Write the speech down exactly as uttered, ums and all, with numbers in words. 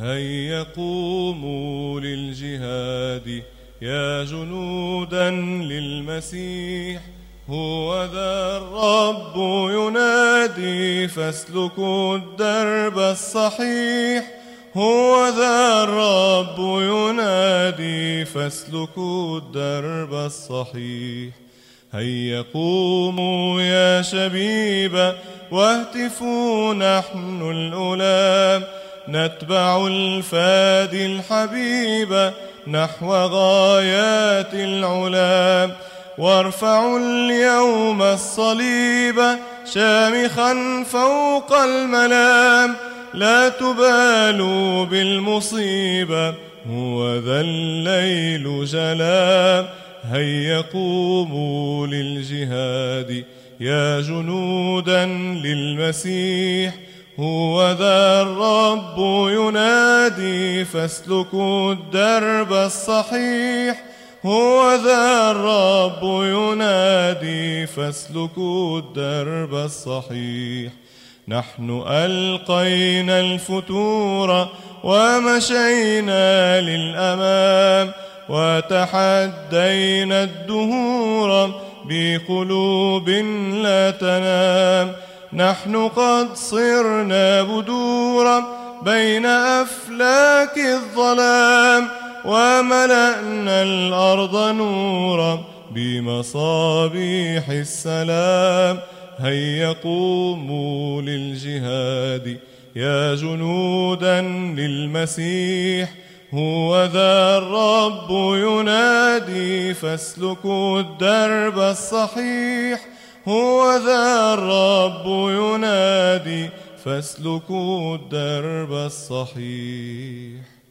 هيا قوموا للجهاد يا جنودا للمسيح، هو ذا الرب ينادي فاسلكوا الدرب الصحيح، هو ذا الرب ينادي فاسلكوا الدرب الصحيح. هيا قوموا يا شبيبة واهتفوا نحن الأولام، نتبع الفادي الحبيب نحو غايات العلام، وارفعوا اليوم الصليب شامخا فوق الملام، لا تبالوا بالمصيبة هو ذا الليل جلام. هيا قوموا للجهاد يا جنودا للمسيح، هو ذا الرب ينادي فاسلكوا الدرب الصحيح، هو ذا الرب ينادي فاسلكوا الدرب الصحيح. نحن ألقينا الفتور ومشينا للأمام، وتحدينا الدهور بقلوب لا تنام، نحن قد صرنا بدورا بين أفلاك الظلام، وملأنا الأرض نورا بمصابيح السلام. هيا قوموا للجهاد يا جنودا للمسيح، هو ذا الرب ينادي فاسلكوا الدرب الصحيح، هو ذا الرب ينادي فاسلكوا الدرب الصحيح.